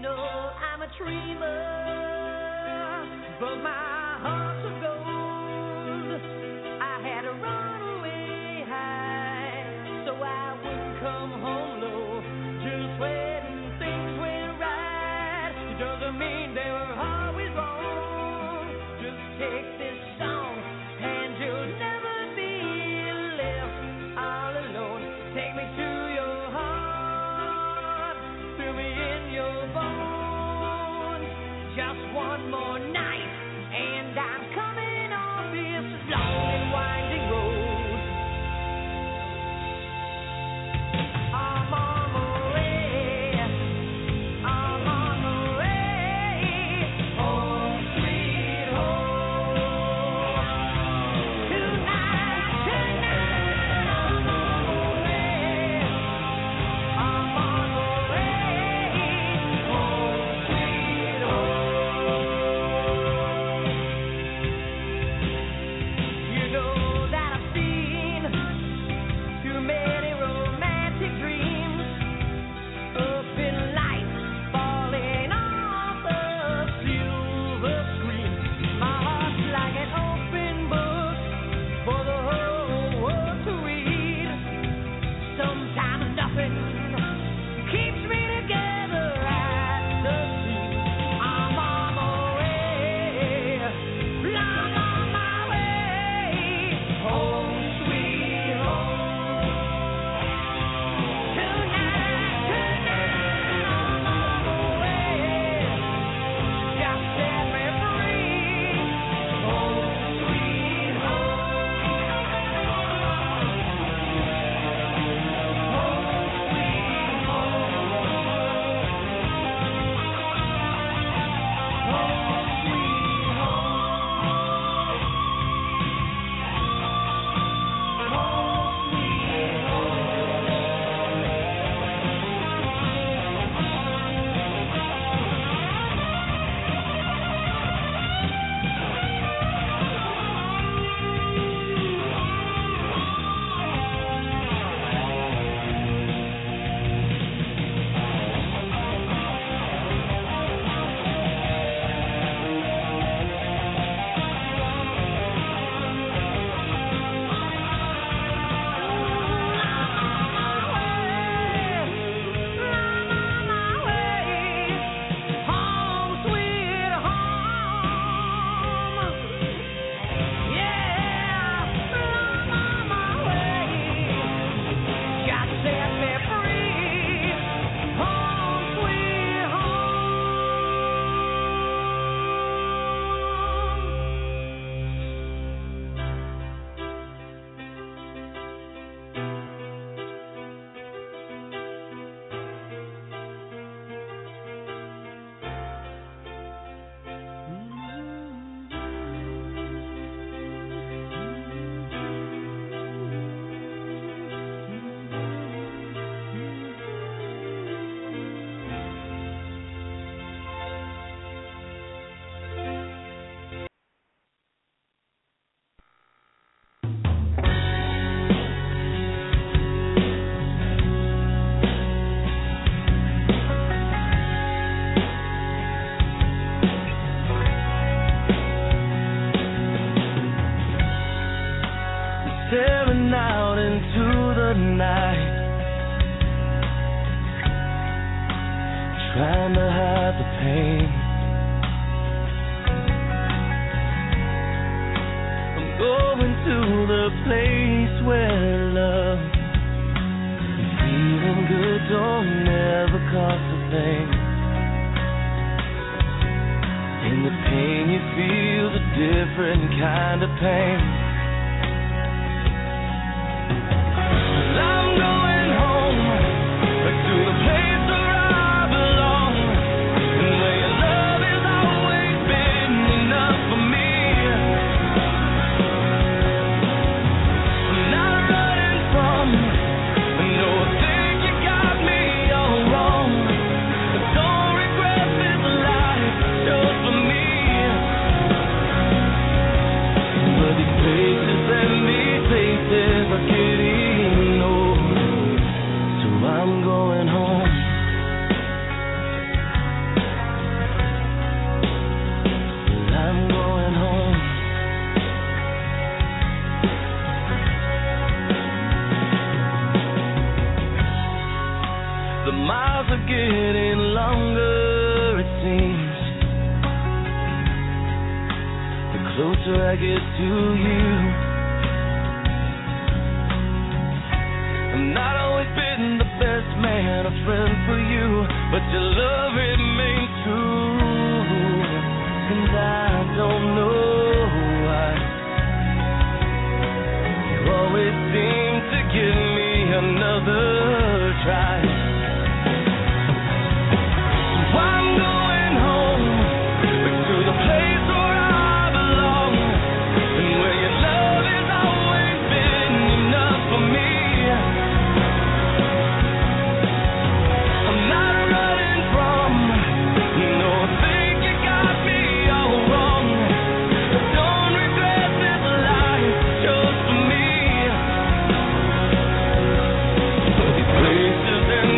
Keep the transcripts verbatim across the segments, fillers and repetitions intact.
trying to hide the pain. I'm going to the place where love and feeling good don't never cost a thing. In the pain you feel the different kind of pain. Baby closer I get to you. I've not always been the best man, a friend for you, but your love remains true. And I don't know why you always seem to give me another try. Places in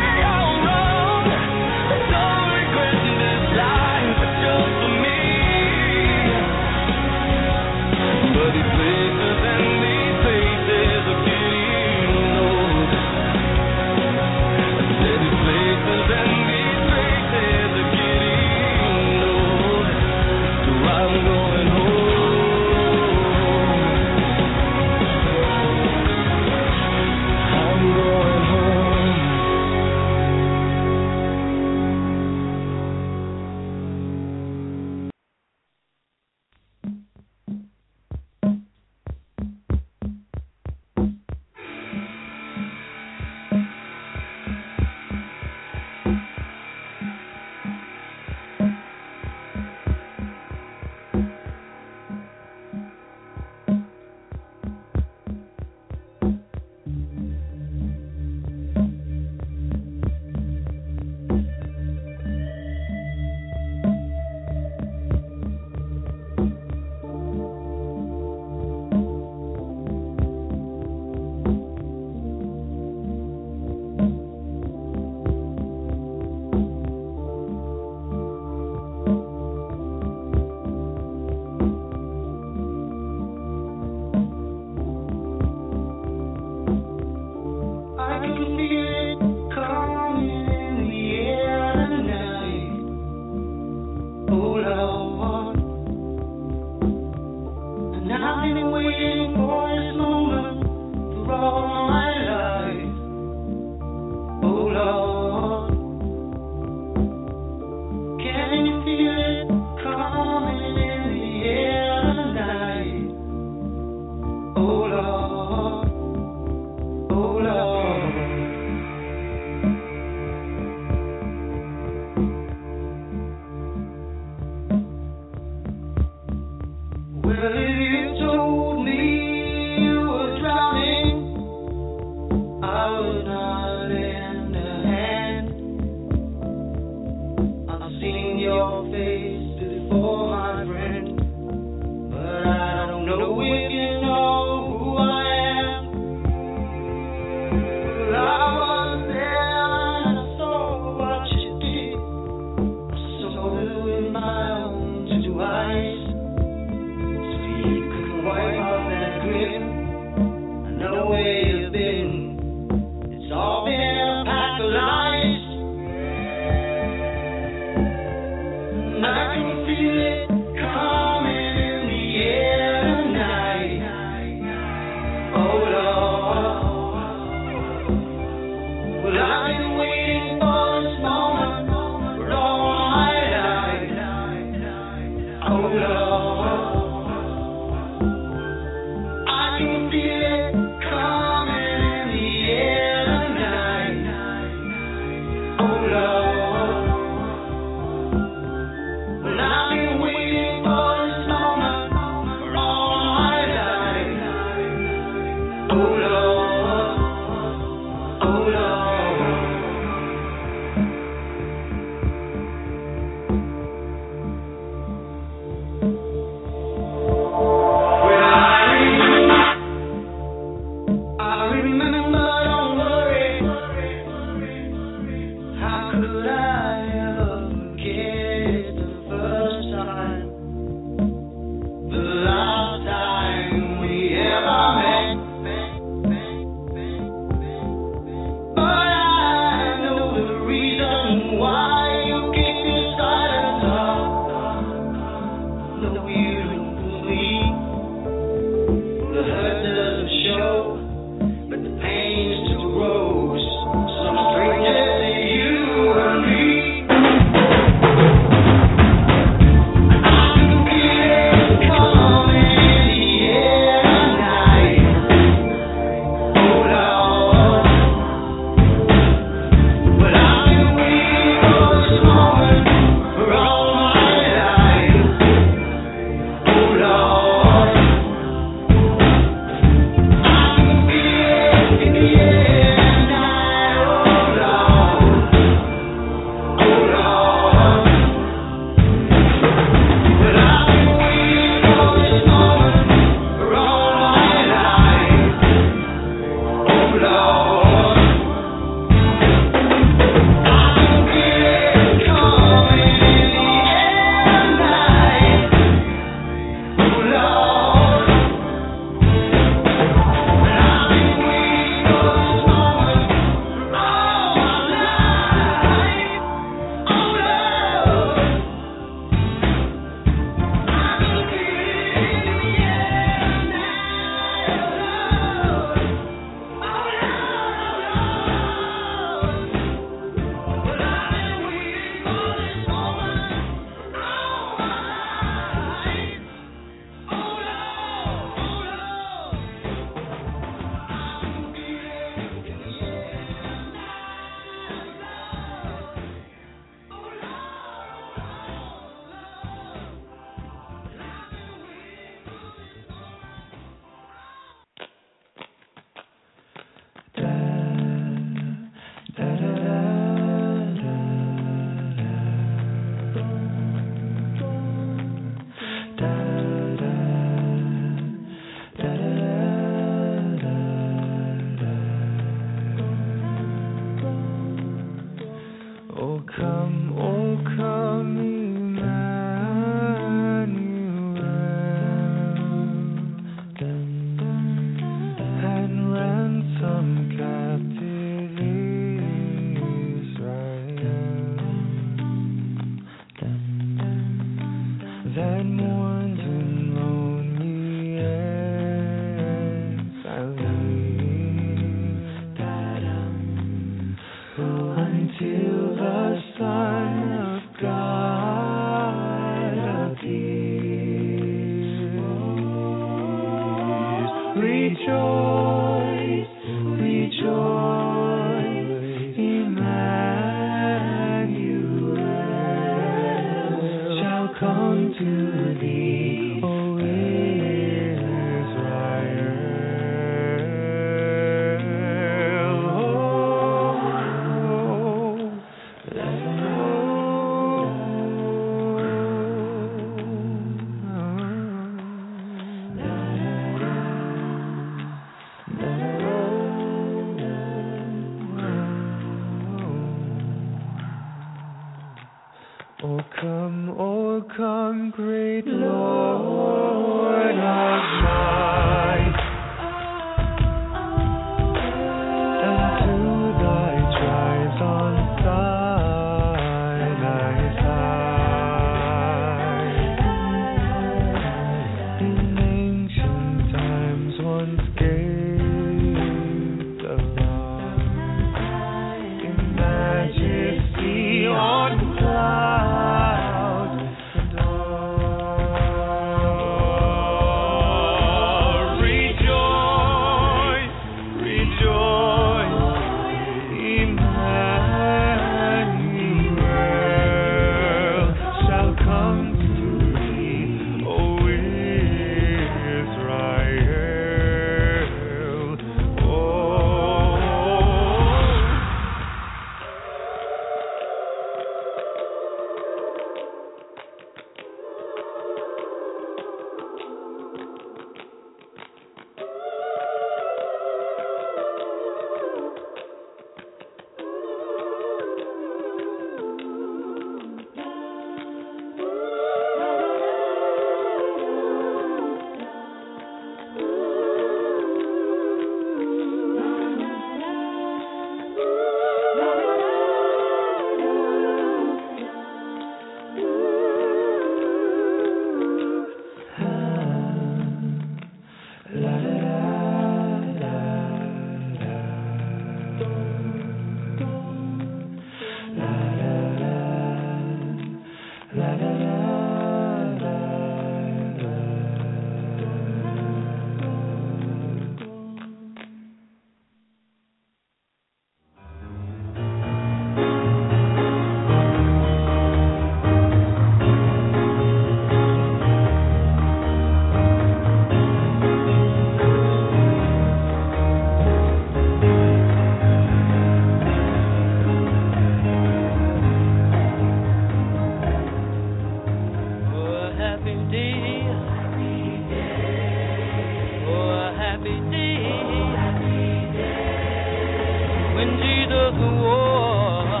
Jesus wore,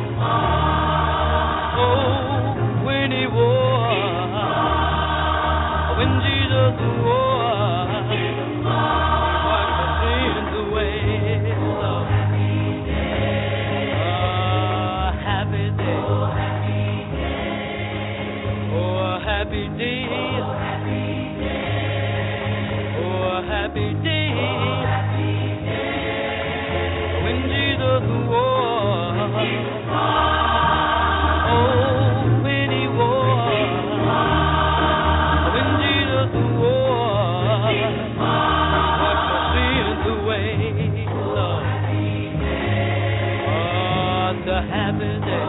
oh, when he wore, when Jesus wore, washed my sins away. So, oh, happy day, oh, happy day, oh, happy day. When Jesus wore, oh, when he wore, when Jesus wore, washed my sins away, Lord. Oh, the happy day.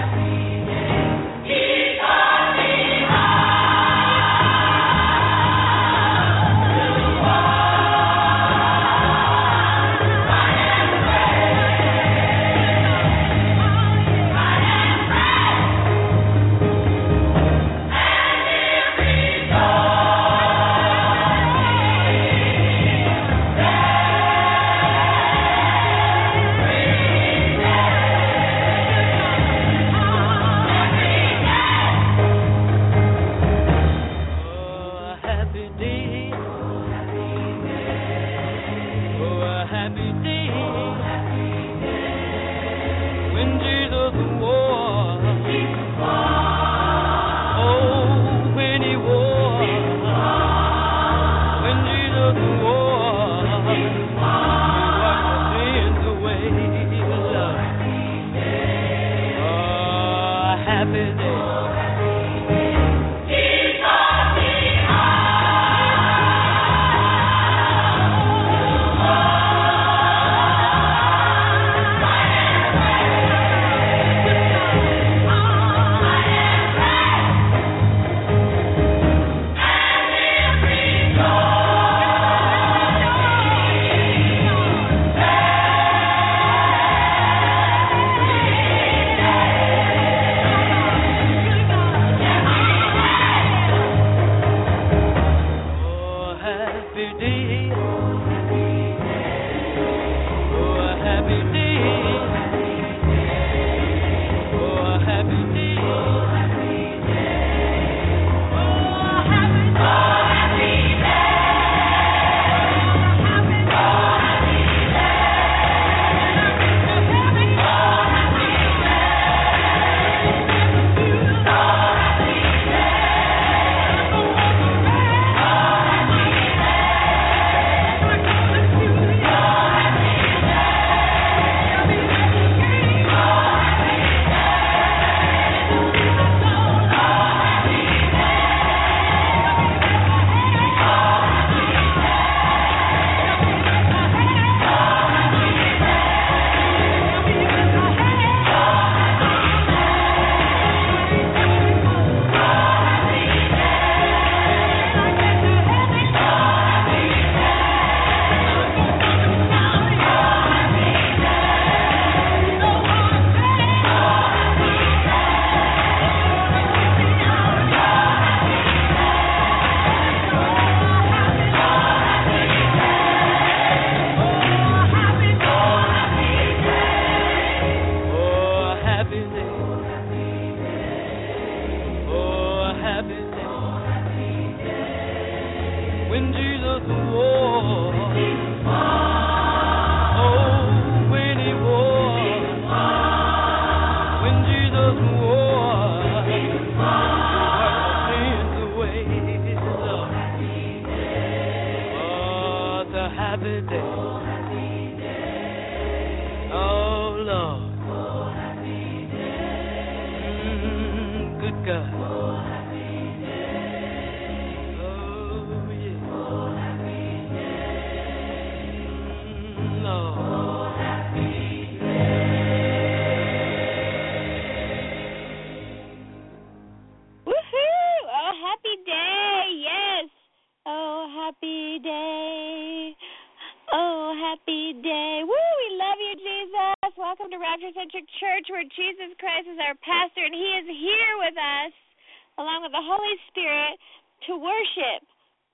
Centric Church, where Jesus Christ is our pastor, and he is here with us, along with the Holy Spirit, to worship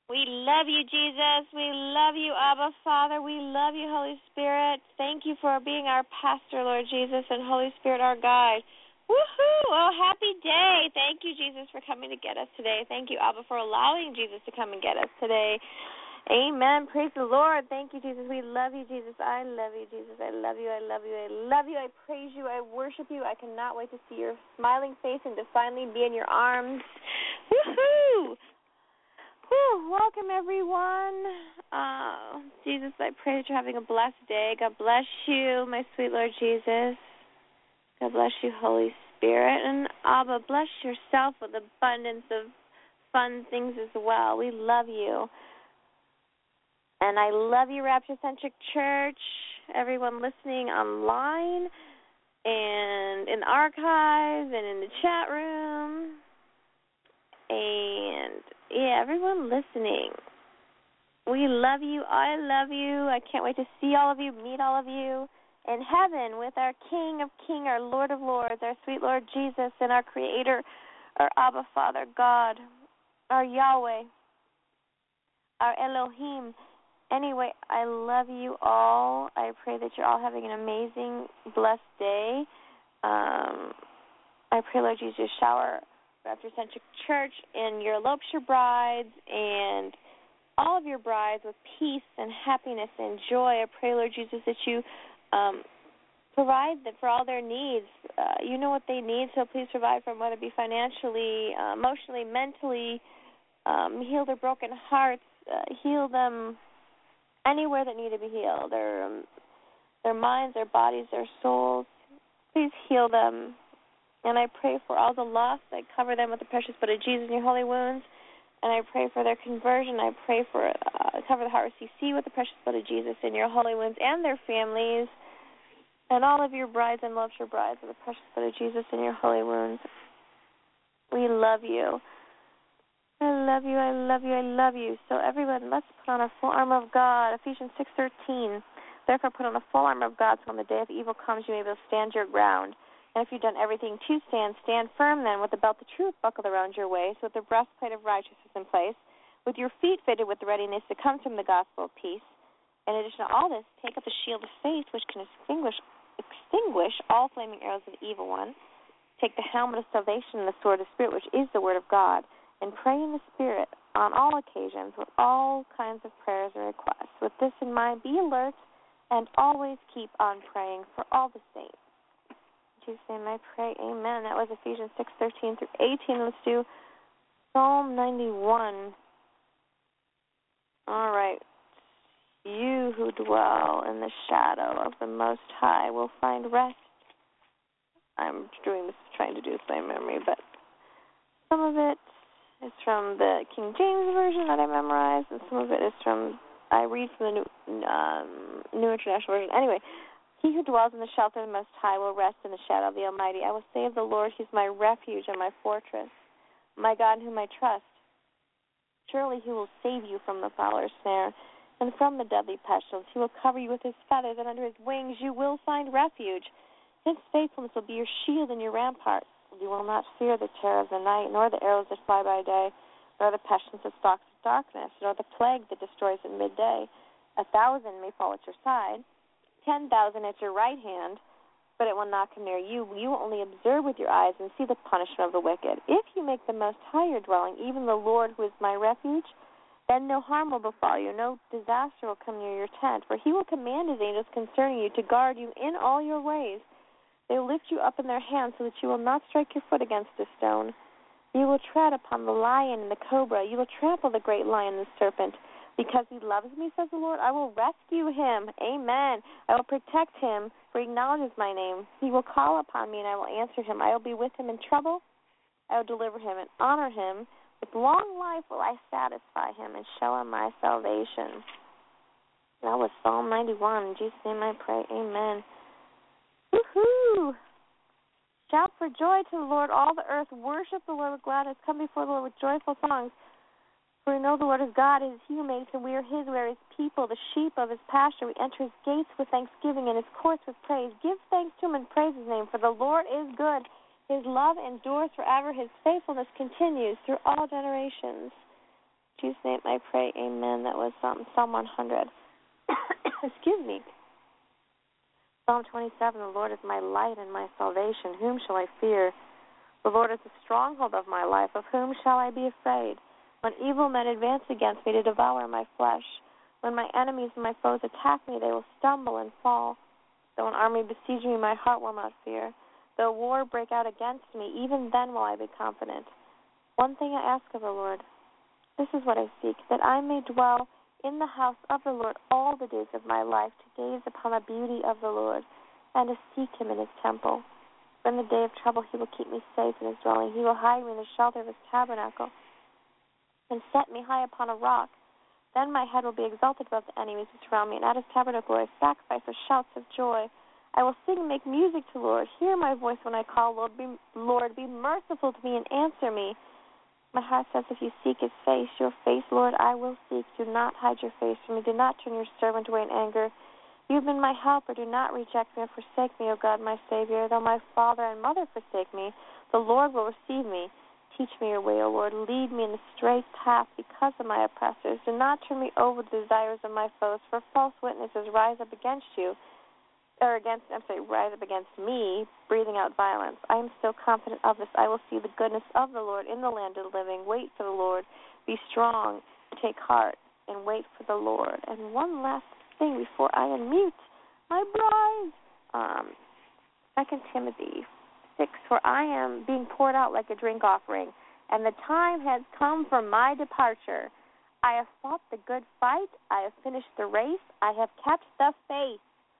We love you, Jesus. We love you, Abba, Father. We love you, Holy Spirit. Thank you for being our pastor, Lord Jesus, and Holy Spirit, our guide. Woohoo! Oh, happy day. Thank you, Jesus, for coming to get us today. Thank you, Abba, for allowing Jesus to come and get us today. Amen. Praise the Lord. Thank you, Jesus. We love you, Jesus. I love you, Jesus. I love you. I love you. I love you. I praise you. I worship you. I cannot wait to see your smiling face and to finally be in your arms. Woohoo! Whew. Welcome, everyone. Uh, Jesus, I pray that you're having a blessed day. God bless you, my sweet Lord Jesus. God bless you, Holy Spirit. And Abba, bless yourself with abundance of fun things as well. We love you. And I love you, Rapture Centric Church, everyone listening online and in the archives and in the chat room. And, yeah, everyone listening. We love you. I love you. I can't wait to see all of you, meet all of you in heaven with our King of Kings, our Lord of Lords, our sweet Lord Jesus, and our Creator, our Abba Father, God, our Yahweh, our Elohim. Anyway, I love you all. I pray that you're all having an amazing, blessed day. Um, I pray, Lord Jesus, shower Rapture Centric Church and your Eloptia brides and all of your brides with peace and happiness and joy. I pray, Lord Jesus, that you um, provide them for all their needs. Uh, you know what they need, so please provide for them, whether it be financially, uh, emotionally, mentally. Um, heal their broken hearts. Uh, heal them anywhere that need to be healed, their um, their minds, their bodies, their souls. Please heal them. And I pray for all the lost. I cover them with the precious blood of Jesus in your holy wounds. And I pray for their conversion. I pray for, uh, cover the Heart of C C with the precious blood of Jesus in your holy wounds and their families. And all of your brides and loves your brides with the precious blood of Jesus in your holy wounds. We love you. I love you, I love you, I love you. So everyone, let's put on our full armor of God. Ephesians six thirteen. Therefore put on the full armor of God, so when the day of evil comes, you may be able to stand your ground. And if you've done everything to stand, stand firm then with the belt of truth buckled around your waist, with the breastplate of righteousness in place, with your feet fitted with the readiness that comes from the gospel of peace. In addition to all this, take up the shield of faith, which can extinguish, extinguish all flaming arrows of the evil one. Take the helmet of salvation and the sword of the Spirit, which is the word of God. And pray in the Spirit on all occasions with all kinds of prayers and requests. With this in mind, be alert and always keep on praying for all the saints. In Jesus' name I pray, amen. That was Ephesians six thirteen through eighteen. Let's do Psalm ninety-one. All right. You who dwell in the shadow of the Most High will find rest. I'm doing this, trying to do this by memory, but some of it it's from the King James Version that I memorized, and some of it is from, I read from the New, um, New International Version. Anyway, he who dwells in the shelter of the Most High will rest in the shadow of the Almighty. I will say of the Lord, he is my refuge and my fortress, my God in whom I trust. Surely he will save you from the fowler's snare and from the deadly pestilence. He will cover you with his feathers, and under his wings you will find refuge. His faithfulness will be your shield and your rampart. You will not fear the terror of the night, nor the arrows that fly by day, nor the pestilence that stalks in darkness, nor the plague that destroys at midday. A thousand may fall at your side, ten thousand at your right hand, but it will not come near you. You will only observe with your eyes and see the punishment of the wicked. If you make the Most High your dwelling, even the Lord who is my refuge, then no harm will befall you, no disaster will come near your tent, for he will command his angels concerning you to guard you in all your ways. They will lift you up in their hands so that you will not strike your foot against a stone. You will tread upon the lion and the cobra. You will trample the great lion and the serpent. Because he loves me, says the Lord, I will rescue him. Amen. I will protect him, for he acknowledges my name. He will call upon me, and I will answer him. I will be with him in trouble. I will deliver him and honor him. With long life will I satisfy him and show him my salvation. That was Psalm ninety-one. In Jesus' name I pray. Amen. Woohoo! Shout for joy to the Lord, all the earth. Worship the Lord with gladness. Come before the Lord with joyful songs. For we know the Lord is God. It is he who makes, and we are his. We are his people, the sheep of his pasture. We enter his gates with thanksgiving and his courts with praise. Give thanks to him and praise his name, for the Lord is good. His love endures forever. His faithfulness continues through all generations. In Jesus' name I pray, amen. That was um, Psalm one hundred. Excuse me. Psalm twenty-seven, the Lord is my light and my salvation. Whom shall I fear? The Lord is the stronghold of my life. Of whom shall I be afraid? When evil men advance against me to devour my flesh, when my enemies and my foes attack me, they will stumble and fall. Though an army besiege me, my heart will not fear. Though war break out against me, even then will I be confident. One thing I ask of the Lord, this is what I seek, that I may dwell in the house of the Lord all the days of my life, to gaze upon the beauty of the Lord, and to seek him in his temple. For in the day of trouble he will keep me safe in his dwelling. He will hide me in the shelter of his tabernacle, and set me high upon a rock. Then my head will be exalted above the enemies who surround me, and at his tabernacle will I sacrifice with shouts of joy. I will sing and make music to the Lord. Hear my voice when I call, Lord, be, Lord, be merciful to me and answer me. My heart says, if you seek his face, your face, Lord, I will seek. Do not hide your face from me. Do not turn your servant away in anger. You have been my helper. Do not reject me or forsake me, O God, my Savior. Though my father and mother forsake me, the Lord will receive me. Teach me your way, O Lord. Lead me in the straight path because of my oppressors. Do not turn me over to the desires of my foes, for false witnesses rise up against you, or against, I'm sorry, rise up against me, breathing out violence. I am still confident of this. I will see the goodness of the Lord in the land of the living. Wait for the Lord. Be strong, take heart, and wait for the Lord. And one last thing before I unmute my bride. Um, Second Timothy six, for I am being poured out like a drink offering, and the time has come for my departure. I have fought the good fight. I have finished the race. I have kept the faith.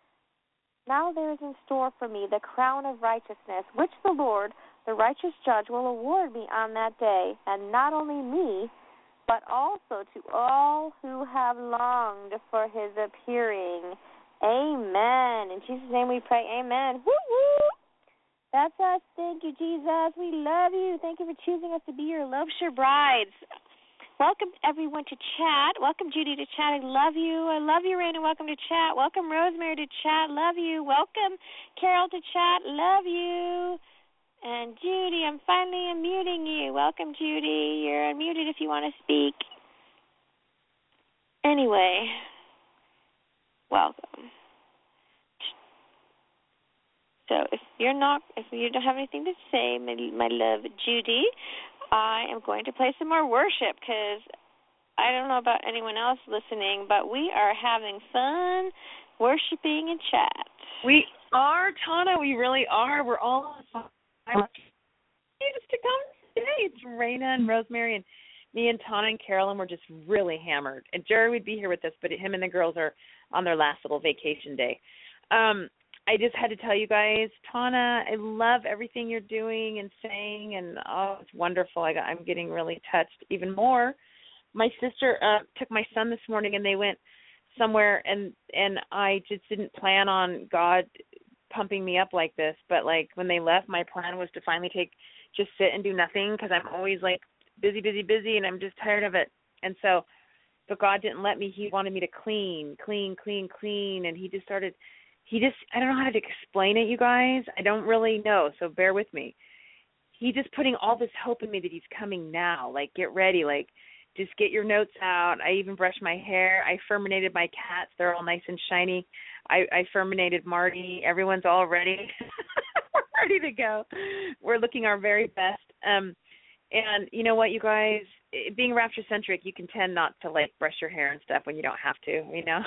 Now there is in store for me the crown of righteousness, which the Lord, the righteous judge, will award me on that day, and not only me, but also to all who have longed for his appearing. Amen. In Jesus' name we pray, amen. Woo-woo. That's us. Thank you, Jesus. We love you. Thank you for choosing us to be your Loveshire brides. Welcome, everyone, to chat. Welcome, Judy, to chat. I love you. I love you, Raina. Welcome to chat. Welcome, Rosemary, to chat. Love you. Welcome, Carol, to chat. Love you. And Judy, I'm finally unmuting you. Welcome, Judy. You're unmuted if you want to speak. Anyway, welcome. So if you're not, if you don't have anything to say, my, my love, Judy, I am going to play some more worship because I don't know about anyone else listening, but we are having fun worshiping and chat. We are, Tana. We really are. We're all just to come today. It's Raina and Rosemary and me and Tana and Carolyn. We're just really hammered. And Jerry would be here with us, but him and the girls are on their last little vacation day. Um, I just had to tell you guys, Tana, I love everything you're doing and saying, and oh, it's wonderful. I got, I'm getting really touched even more. My sister uh, took my son this morning, and they went somewhere, and and I just didn't plan on God pumping me up like this. But like when they left, my plan was to finally take, just sit and do nothing because I'm always like busy, busy, busy, and I'm just tired of it. And so, but God didn't let me. He wanted me to clean, clean, clean, clean, and he just started. He just, I don't know how to explain it, you guys. I don't really know, so bear with me. He just putting all this hope in me that he's coming now. Like, get ready. Like, just get your notes out. I even brushed my hair. I ferminated my cats. They're all nice and shiny. I, I ferminated Marty. Everyone's all ready. We're ready to go. We're looking our very best. Um, and you know what, you guys? Being rapture-centric, you can tend not to, like, brush your hair and stuff when you don't have to, you know?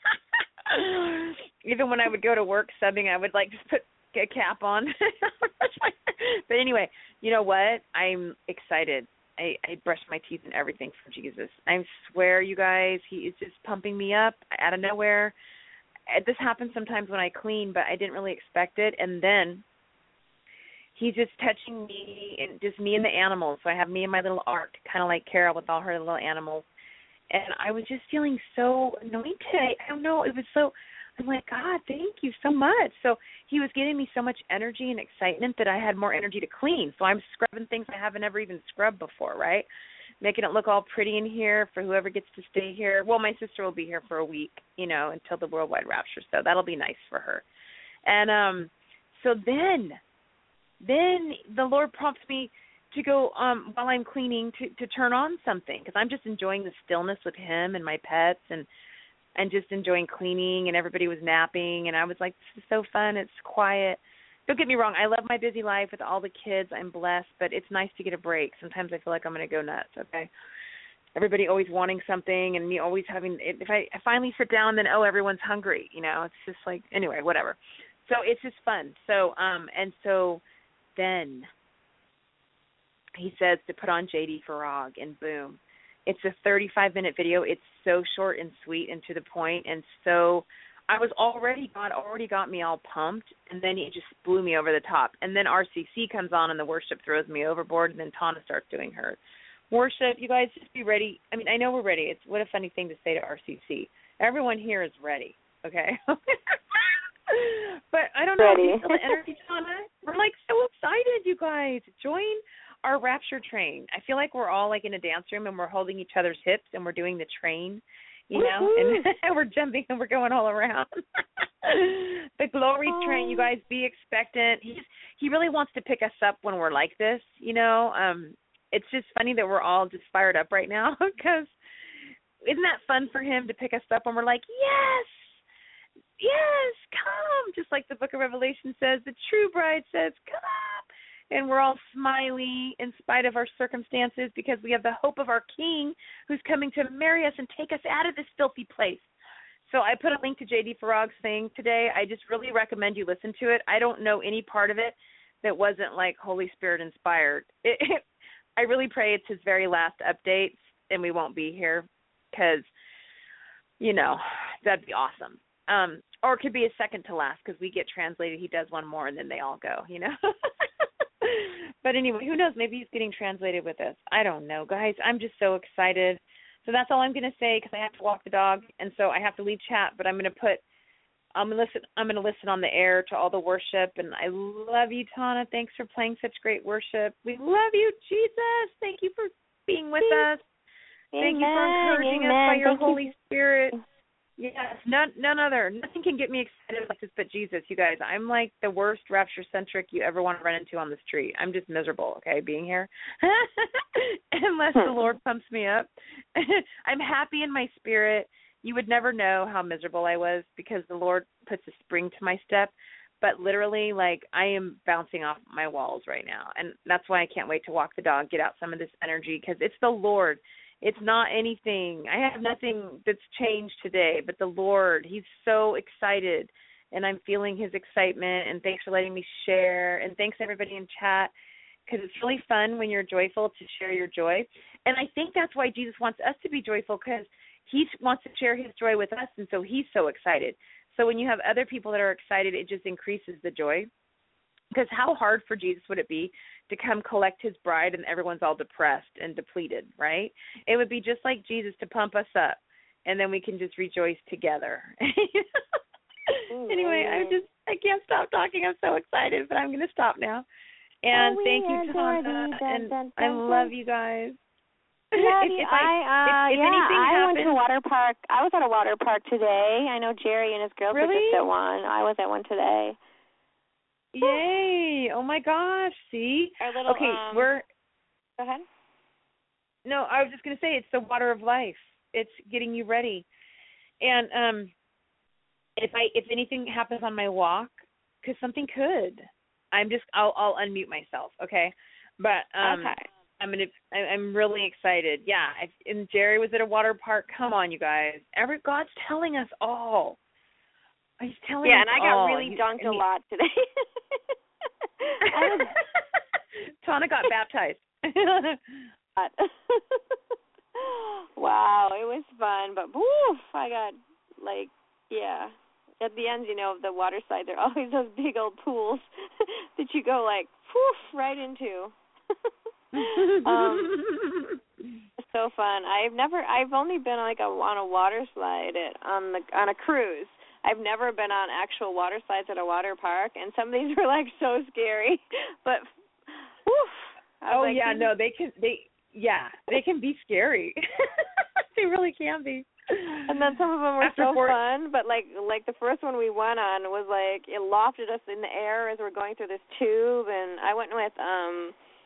Even when I would go to work subbing, I would like just put a cap on. But anyway, you know what? I'm excited. I, I brushed my teeth and everything for Jesus. I swear, you guys, he is just pumping me up out of nowhere. This happens sometimes when I clean, but I didn't really expect it. And then he's just touching me, and just me and the animals. So I have me and my little ark, kind of like Carol with all her little animals. And I was just feeling so anointed. I don't know. It was so, I'm like, God, thank you so much. So he was giving me so much energy and excitement that I had more energy to clean. So I'm scrubbing things I haven't ever even scrubbed before, right? Making it look all pretty in here for whoever gets to stay here. Well, my sister will be here for a week, you know, until the worldwide rapture. So that'll be nice for her. And um, so then, then the Lord prompts me to go um while I'm cleaning to to turn on something because I'm just enjoying the stillness with him and my pets and and just enjoying cleaning, and everybody was napping, and I was like, this is so fun. It's quiet. Don't get me wrong. I love my busy life with all the kids. I'm blessed, but it's nice to get a break. Sometimes I feel like I'm going to go nuts, okay? Everybody always wanting something and me always having, if I, I finally sit down, then, oh, everyone's hungry. You know, it's just like, anyway, whatever. So it's just fun. So, um, and so then he says to put on J D Farag, and boom. It's a thirty-five minute video. It's so short and sweet and to the point, and so I was already, God already got me all pumped, and then it just blew me over the top. And then R C C comes on, and the worship throws me overboard, and then Tana starts doing her worship. You guys just be ready. I mean, I know we're ready. It's what a funny thing to say to R C C. Everyone here is ready, okay? But I don't know. Ready. Do you feel the energy, Tana? We're like so excited, you guys. Join our rapture train. I feel like we're all like in a dance room and we're holding each other's hips and we're doing the train, you know, and we're jumping and we're going all around. The glory oh. train, you guys be expectant. He's, he really wants to pick us up when we're like this, you know. Um, it's just funny that we're all just fired up right now because isn't that fun for him to pick us up when we're like, yes, yes, come. Just like the book of Revelation says, the true bride says, come. And we're all smiley in spite of our circumstances because we have the hope of our King who's coming to marry us and take us out of this filthy place. So I put a link to J D Farag's thing today. I just really recommend you listen to it. I don't know any part of it that wasn't like Holy Spirit inspired. It, it, I really pray it's his very last updates and we won't be here because, you know, that'd be awesome. Um, or it could be a second to last because we get translated. He does one more and then they all go, you know. But anyway, who knows? Maybe he's getting translated with us. I don't know, guys. I'm just so excited. So that's all I'm going to say because I have to walk the dog, and so I have to leave chat. But I'm going to put, I'm going to listen. I'm going to listen on the air to all the worship. And I love you, Tana. Thanks for playing such great worship. We love you, Jesus. Thank you for being with us. Amen. Thank you for encouraging Amen. us by your Thank Holy you. Spirit. Yes, none, none other. Nothing can get me excited like this but Jesus, you guys. I'm like the worst rapture-centric you ever want to run into on the street. I'm just miserable, okay, being here. Unless the Lord pumps me up. I'm happy in my spirit. You would never know how miserable I was because the Lord puts a spring to my step. But literally, like, I am bouncing off my walls right now. And that's why I can't wait to walk the dog, get out some of this energy because it's the Lord. It's not anything. I have nothing that's changed today, but the Lord, he's so excited, and I'm feeling his excitement, and thanks for letting me share, and thanks everybody in chat, because it's really fun when you're joyful to share your joy, and I think that's why Jesus wants us to be joyful, because he wants to share his joy with us, and so he's so excited. So when you have other people that are excited, it just increases the joy. Because how hard for Jesus would it be to come collect his bride and everyone's all depressed and depleted, right? It would be just like Jesus to pump us up, and then we can just rejoice together. Anyway, I just I can't stop talking. I'm so excited, but I'm going to stop now. And oh, thank you, Tana, dun, and dun, dun, I love you guys. Love if, you. if I, I, uh, if, if yeah, anything I happens, went to water park. I was at a water park today. I know Jerry and his girls really? were just at one. I was at one today. Yay! Oh my gosh! See, Our little, okay, um, we're. Go ahead. No, I was just going to say it's the water of life. It's getting you ready, and um, if I if anything happens on my walk, because something could, I'm just I'll I'll unmute myself, okay? But um, okay. I'm gonna I, I'm really excited. Yeah, I, and Jerry was at a water park. Come on, you guys! Every God's telling us all. He's telling yeah, us and I got all. really He's, dunked I mean, a lot today. I was... Tana got baptized. Wow, it was fun, but woof, I got, like, yeah. At the end, you know, of the water slide, there are always those big old pools that you go, like, woof, right into. um, so fun. I've never, I've only been, like, a, on a water slide at, on the on a cruise. I've never been on actual water slides at a water park, and some of these were, like, so scary. But, woof. Oh, like, yeah, no, they can, they, yeah, they can be scary. They really can be. And then some of them were After so four- fun, but, like, like the first one we went on was, like, it lofted us in the air as we're going through this tube, and I went with, um,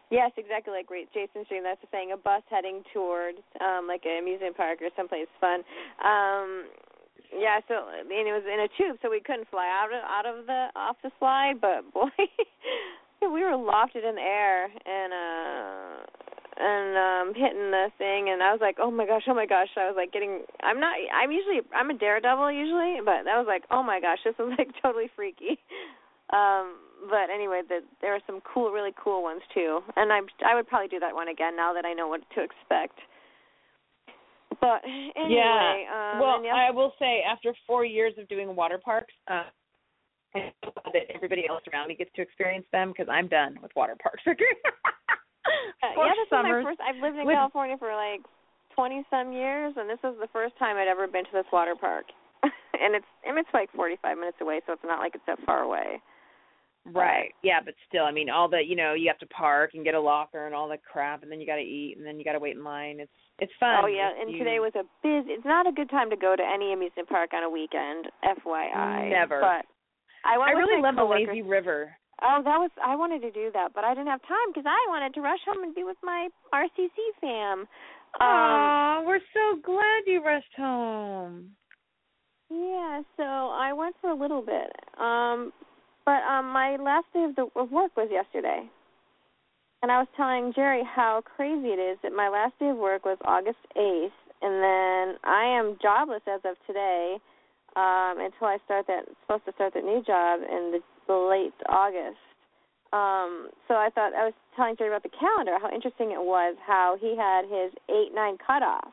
Yes, exactly like Jason's dream. That's the saying, a bus heading towards um, like an amusement park or someplace fun. Um, yeah, so and it was in a tube, so we couldn't fly out of out of the off the slide. But boy, we were lofted in the air and uh, and um, hitting the thing, and I was like, oh my gosh, oh my gosh. I was like getting. I'm not. I'm usually. I'm a daredevil usually, but that was like, oh my gosh, this was like totally freaky. Um, but anyway, the, there are some cool, really cool ones too, and I I would probably do that one again now that I know what to expect. But anyway, yeah. um, well, yeah. I will say after four years of doing water parks, uh, I'm so glad that everybody else around me gets to experience them because I'm done with water parks. uh, yeah, this is my first. I've lived in with, California for like twenty some years, and this is the first time I'd ever been to this water park. and it's and it's like forty-five minutes away, so it's not like it's that far away. Right. Yeah, but still, I mean, all the, you know, you have to park and get a locker and all that crap, and then you got to eat, and then you got to wait in line. It's it's fun. Oh yeah, and you... today was a busy. It's not a good time to go to any amusement park on a weekend, F Y I. Never. But I, went I really love coworkers. the lazy river. Oh, that was. I wanted to do that, but I didn't have time because I wanted to rush home and be with my R C C fam. Aw, um, we're so glad you rushed home. Yeah, so I went for a little bit. Um. But um, my last day of, the, of work was yesterday. And I was telling Jerry how crazy it is that my last day of work was August eighth, and then I am jobless as of today um, until I start that, supposed to start that new job in the, the late August. Um, so I thought, I was telling Jerry about the calendar, how interesting it was, how he had his eight nine cutoff.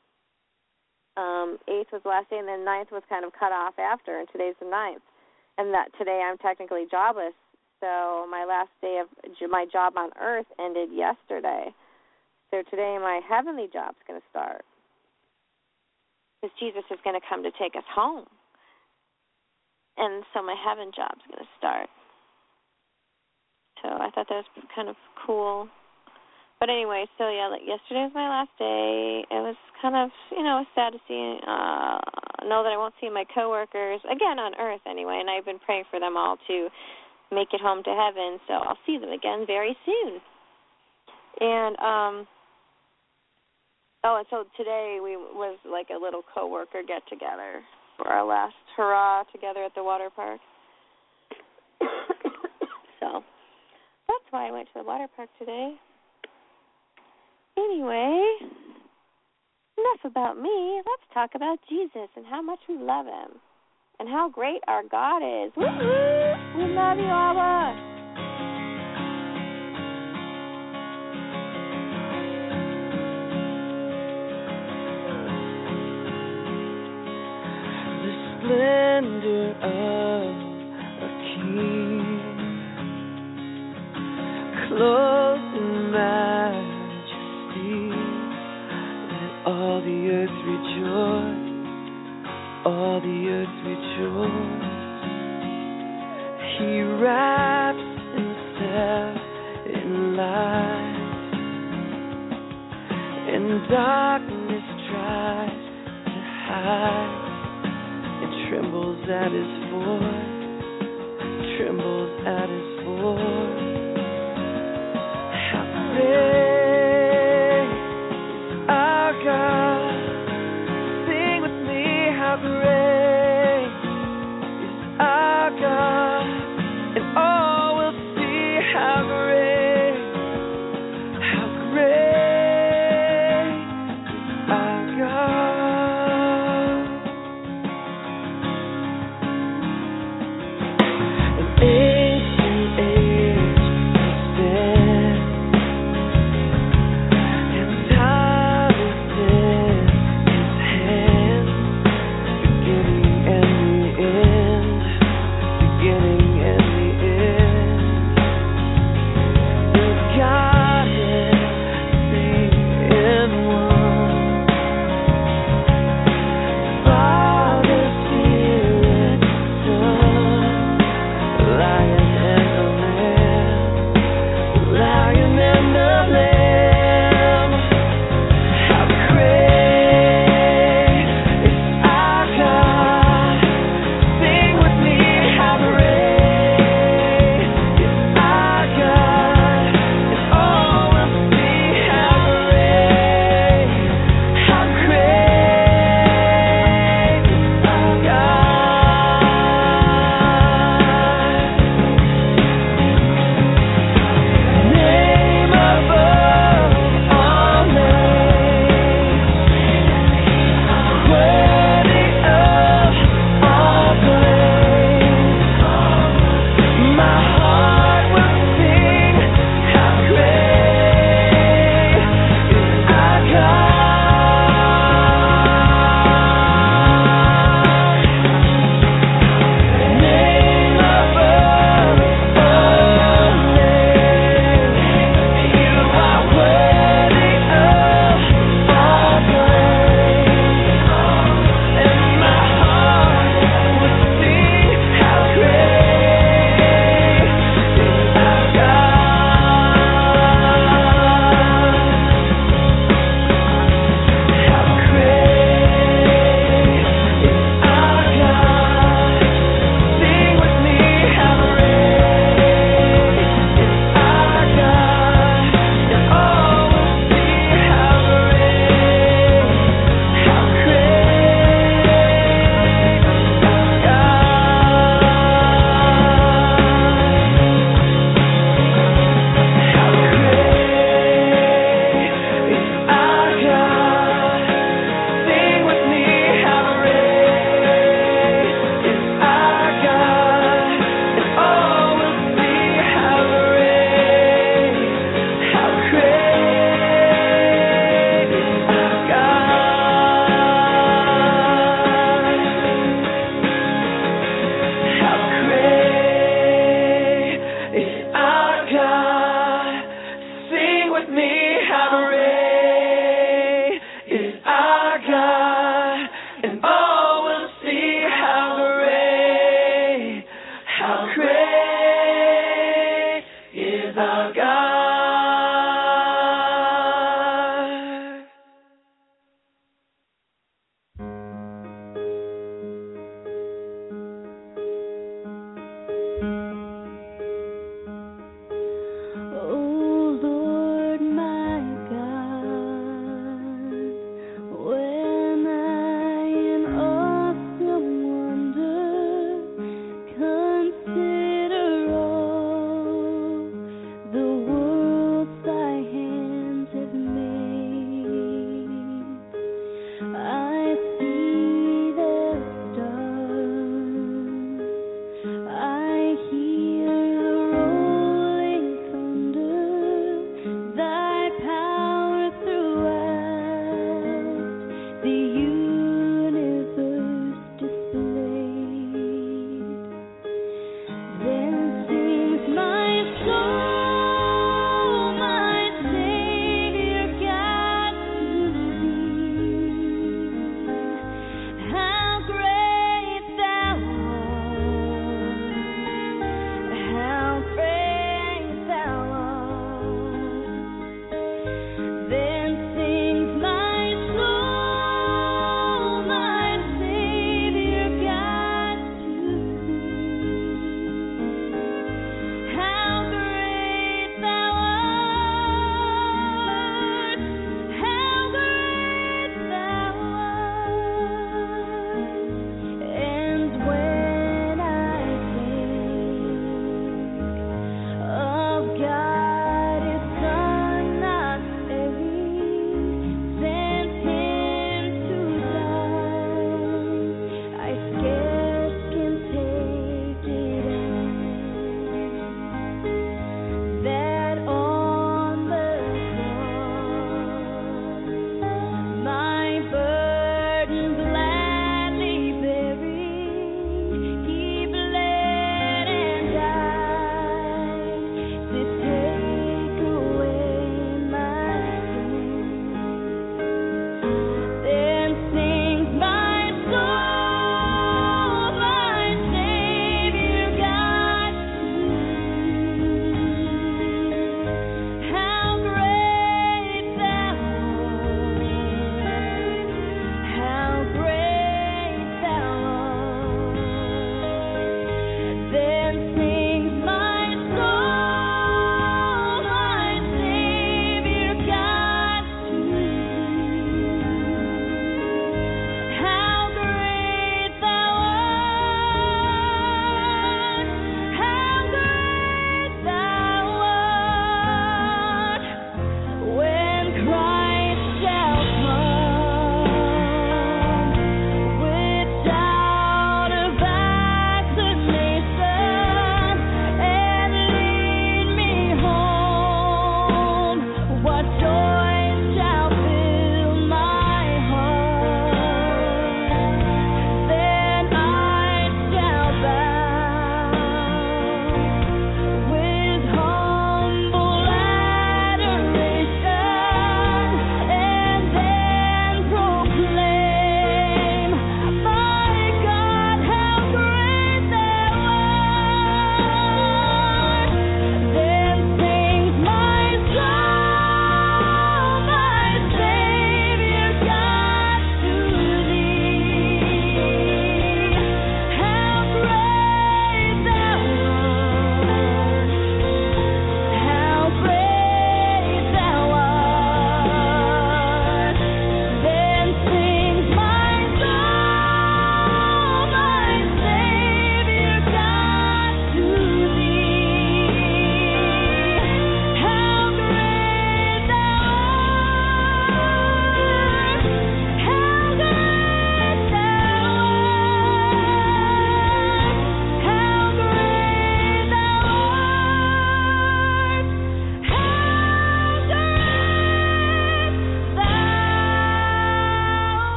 Um, eighth was the last day, and then ninth was kind of cut off after, and today's the ninth. And that today I'm technically jobless, so my last day of my job on earth ended yesterday. So today my heavenly job's going to start, because Jesus is going to come to take us home. And so my heaven job's going to start. So I thought that was kind of cool. But anyway, so yeah, like yesterday was my last day. It was kind of, you know, sad to see, uh, know that I won't see my coworkers again on Earth anyway. And I've been praying for them all to make it home to heaven. So I'll see them again very soon. And um, oh, and so today we was like a little coworker get together for our last hurrah together at the water park. So that's why I went to the water park today. Anyway, enough about me. Let's talk about Jesus and how much we love him and how great our God is. Woo-hoo! We love you, Abba. The splendor of a king, clothed in majesty. All the earth rejoice, all the earth rejoice. He wraps himself in light, and darkness tries to hide, and trembles at his voice, trembles at his voice. How great God, sing with me, how great is our God, and all will see how great, how great is our God. An age to age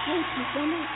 Thank you so much.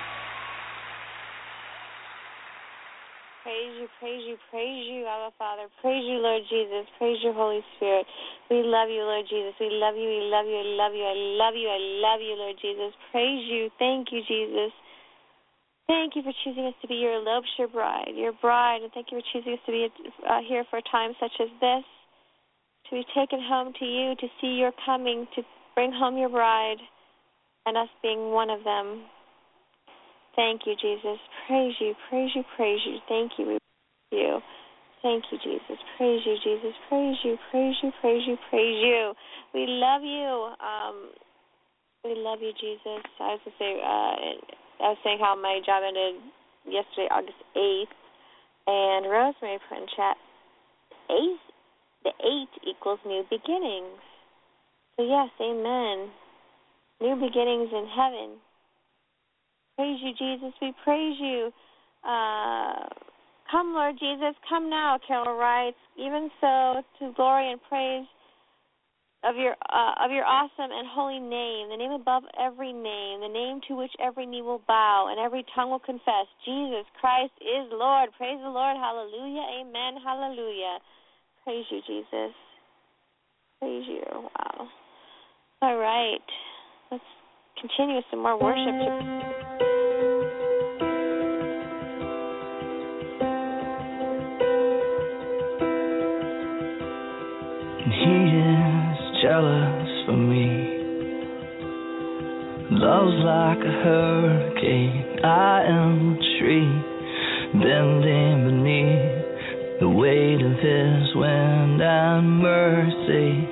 Praise you, praise you, praise you, Abba Father. Praise you, Lord Jesus. Praise you, Holy Spirit. We love you, Lord Jesus. We love you, we love you, I love you, I love you, I love you, Lord Jesus. Praise you. Thank you, Jesus. Thank you for choosing us to be your eloped, your bride, your bride, and thank you for choosing us to be uh, here for a time such as this, to be taken home to you, to see your coming, to bring home your bride, and us being one of them. Thank you, Jesus. Praise you, praise you, praise you. Thank you. We praise you. Thank you, Jesus. Praise you, Jesus. Praise you, praise you, praise you, praise you. We love you. Um, we love you, Jesus. I was going to say, uh, I was saying how my job ended yesterday, August eighth, and Rosemary put in chat, eight, the eight equals new beginnings. So yes, amen. New beginnings in heaven. Praise you, Jesus. We praise you. Uh, come, Lord Jesus. Come now, Carol writes. Even so, to glory and praise of your uh, of your awesome and holy name, the name above every name, the name to which every knee will bow and every tongue will confess, Jesus Christ is Lord. Praise the Lord. Hallelujah. Amen. Hallelujah. Praise you, Jesus. Praise you. Wow. All right. Let's continue with some more worship. He is jealous for me. Love's like a hurricane. I am a tree bending beneath the weight of his wind and mercy.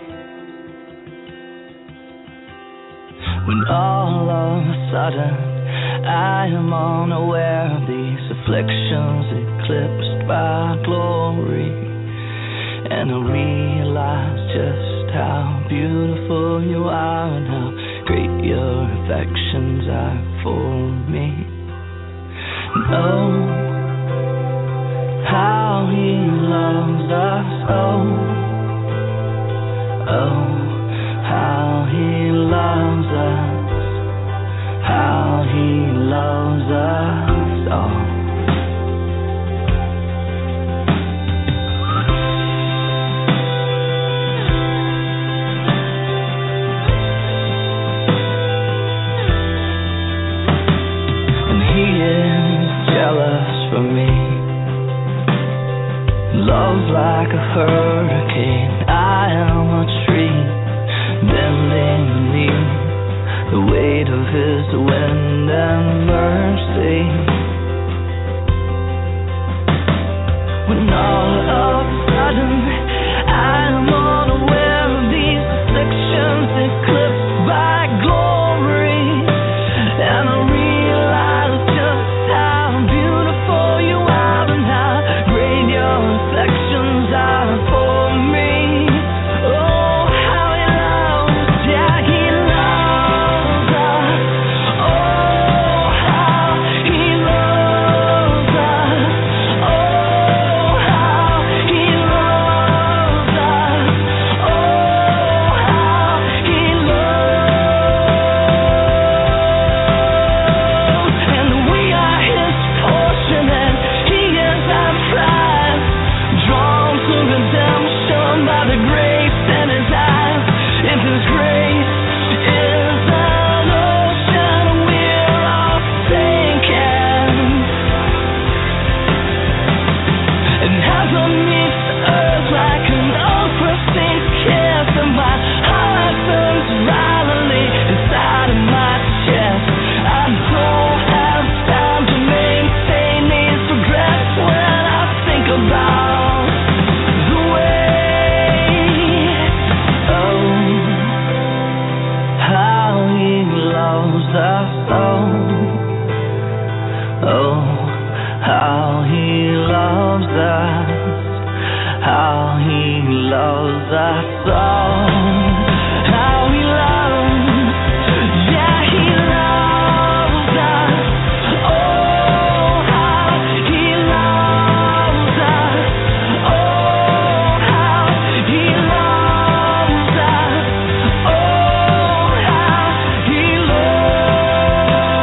When all of a sudden I am unaware of these afflictions eclipsed by glory, and I realize just how beautiful you are and how great your affections are for me. And oh, how he loves us, oh, oh, how he loves us, how he loves us, oh. For me, love's like a hurricane. I am a tree bending beneath the weight of his wind and mercy. When all of a sudden I am unaware of these afflictions eclipsed by glory, and I realize just how beautiful you are and how great your affections are for me. Oh, how he loves, yeah, he loves us. Oh, how he loves us. Oh, how he loves us. Oh, how he loves. And we are his portion, and he is our prize, drawn to redemption by the grace in his eyes. If his grace is an ocean, we're all sinking. And heaven meets earth like an unforeseen kiss, and my heart burns violently inside of my chest. I don't have time to maintain these regrets when I think about the way, oh, how he loves us, oh, oh, how he loves us, how he loves us, oh, how he loves, yeah, he loves us, oh, how he loves us, oh, how he loves us, oh, how he loves.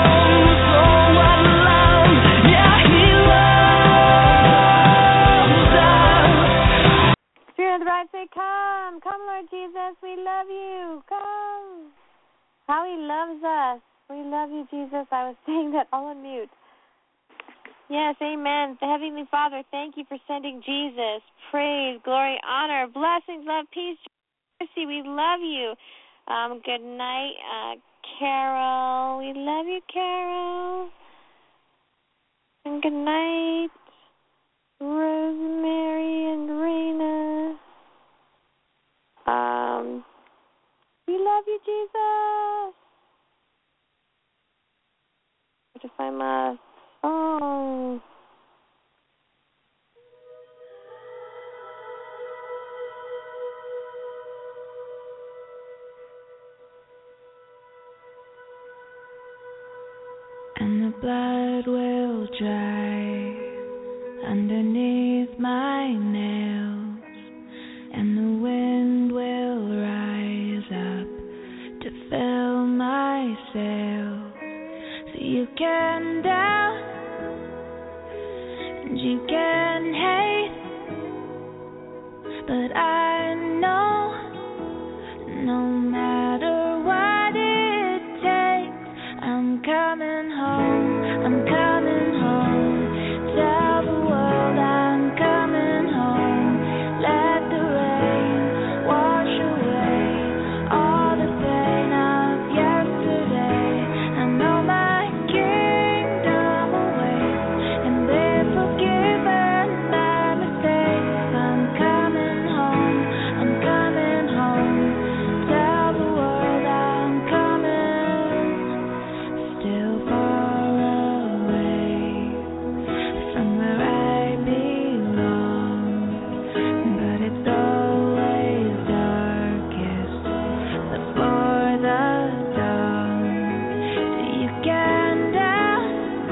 How he loves us. We love you, Jesus. I was saying that all on mute. Yes, amen. The Heavenly Father, thank you for sending Jesus. Praise, glory, honor, blessings, love, peace, mercy. We love you. Um, good night, uh, Carol. We love you, Carol. And good night, Rosemary and Raina. Um, we love you, Jesus. I have to find my song. And the blood will dry underneath my nails, and the wind will rise up to fill my sails. So you can doubt and you can hate, but I know no matter what it takes, I'm coming home, I'm coming home. Tell the world I'm coming home. Let the rain wash away all the pain of yesterday. I know my kingdom awaits, and they're forgiven my mistakes. I'm coming home, I'm coming home. Tell the world I'm coming. Still far away from where I belong, but it's always darkest before the dawn. So you can doubt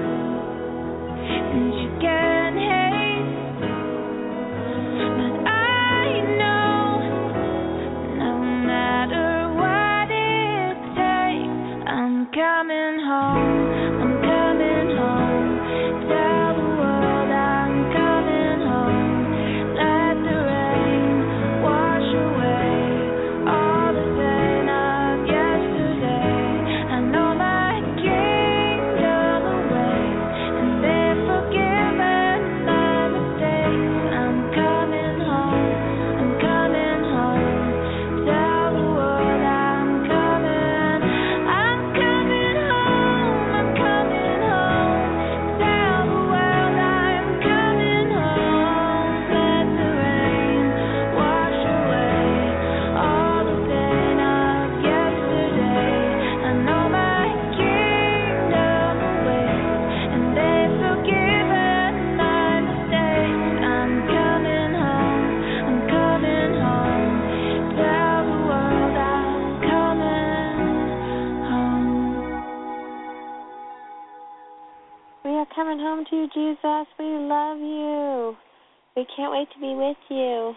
and you can hate, but I know no matter what it takes, I'm coming home, I'm coming home. Tell the world I'm coming home. Let the rain wash away all the pain of yesterday. I know my kingdom awaits, and they've forgiven my mistakes. I'm coming home, I'm coming home. Tell the world I'm coming, I'm coming home, I'm coming home. Tell the world I'm coming home. Let the rain wash away all the pain of yesterday. I know my kingdom awaits, and they've forgiven my mistakes. I'm coming home, I'm coming home. Tell the world I'm coming home. We are coming home to you, Jesus. We love you. We can't wait to be with you.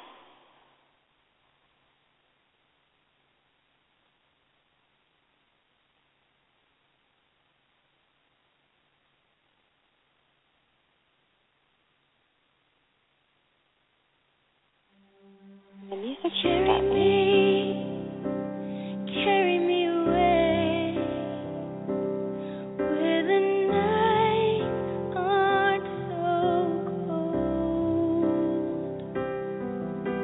The music should stop. Carry me, carry me away where the nights aren't so cold.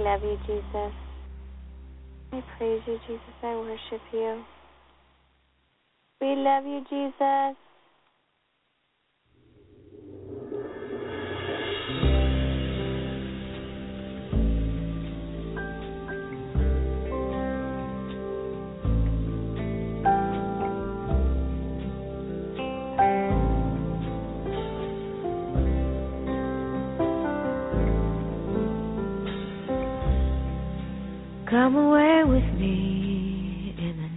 love you, Jesus. I praise you, Jesus. I worship you. We love you, Jesus. Come away with me in the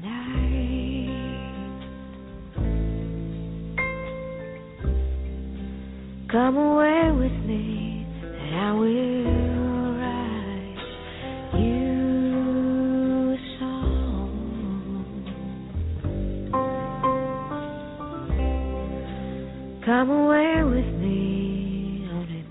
night. Come away with me, and I will write you a song. Come away with me on a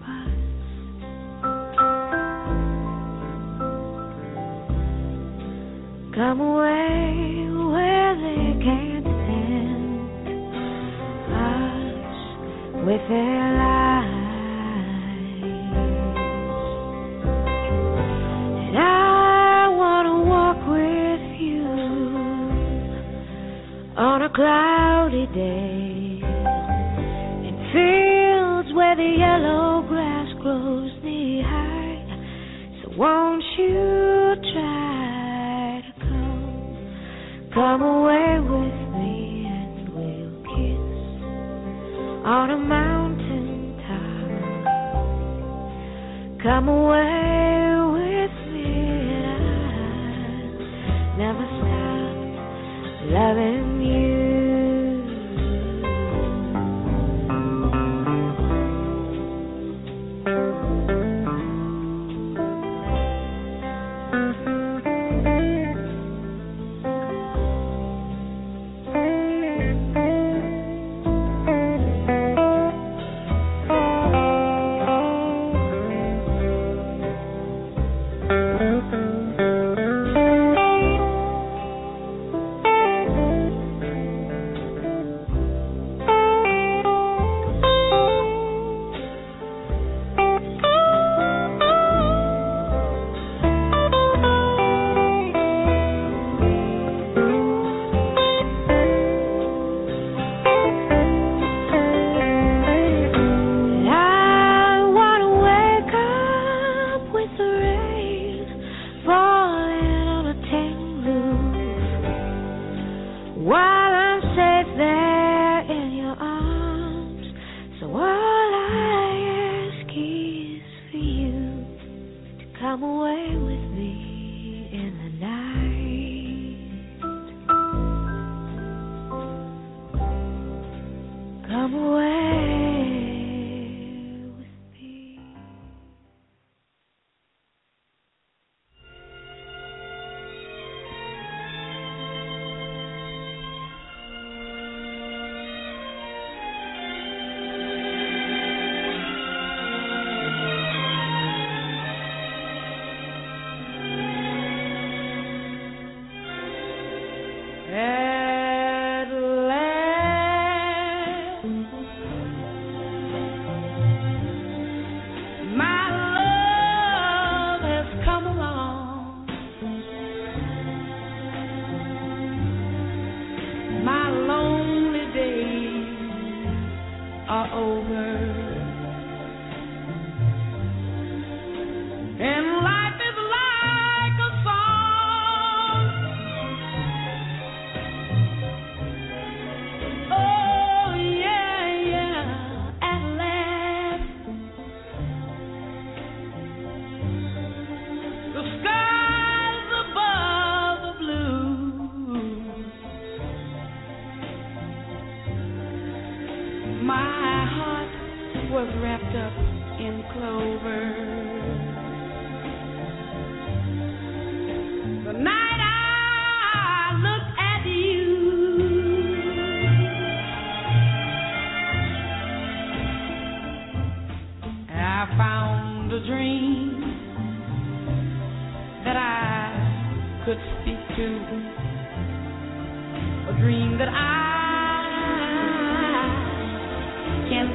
bus. Come away where they can't tempt us with their lies. And I want to walk with you on a cloudy day in fields where the yellow grass grows knee high. So won't you try? Come away with me and we'll kiss on a mountain top. Come away with me and I'll never stop loving you.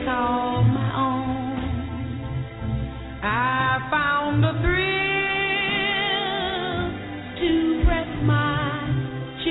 I found a thrill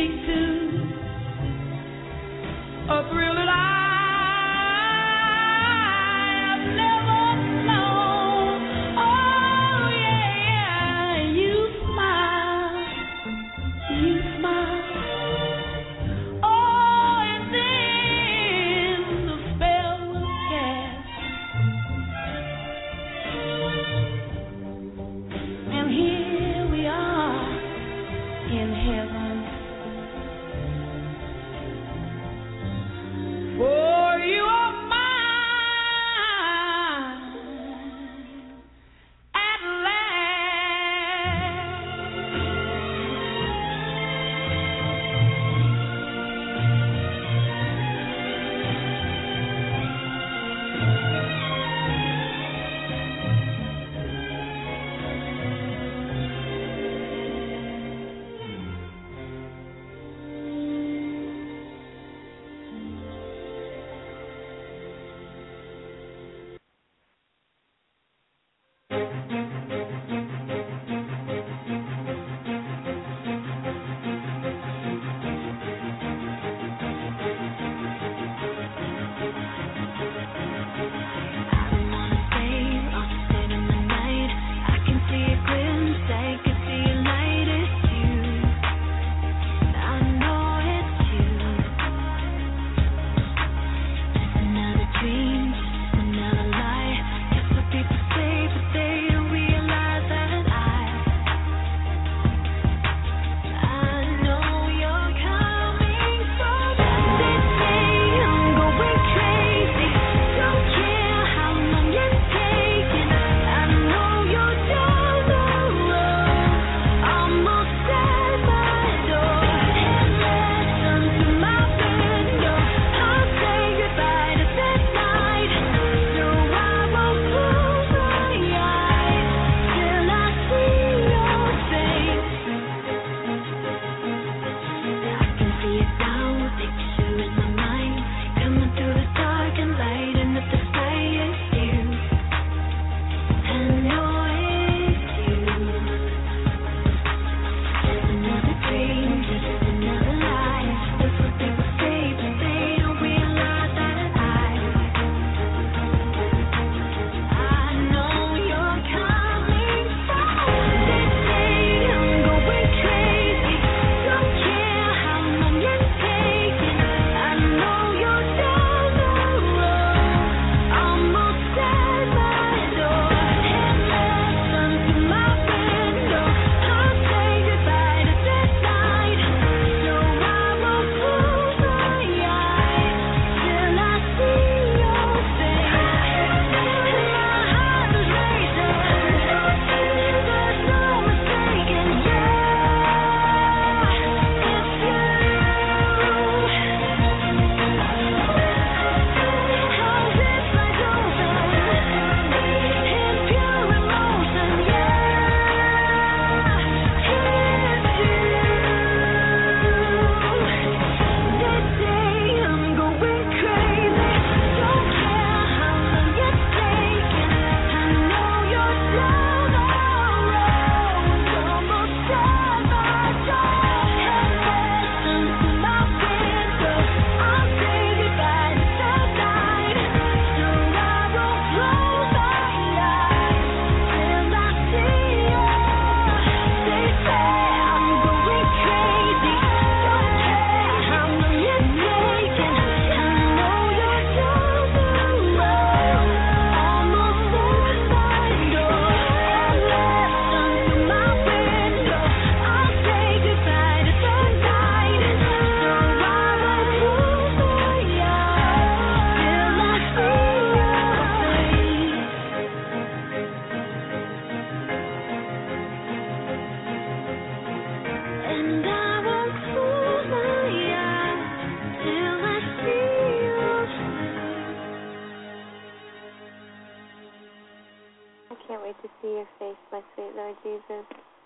see your face, my sweet Lord Jesus.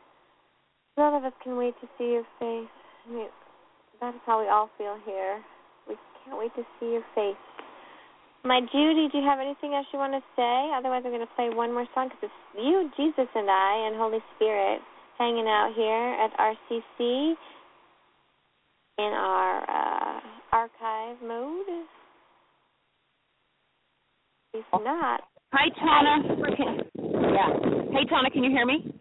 None of us can wait to see your face. I mean, that is how we all feel here. We can't wait to see your face. My Judy, do you have anything else you want to say? Otherwise, I'm going to play one more song because it's you, Jesus, and I, and Holy Spirit hanging out here at R C C. in our uh, archive mode. If not. Hi, Tana. Can, yeah. Hey, Tana, can you hear me?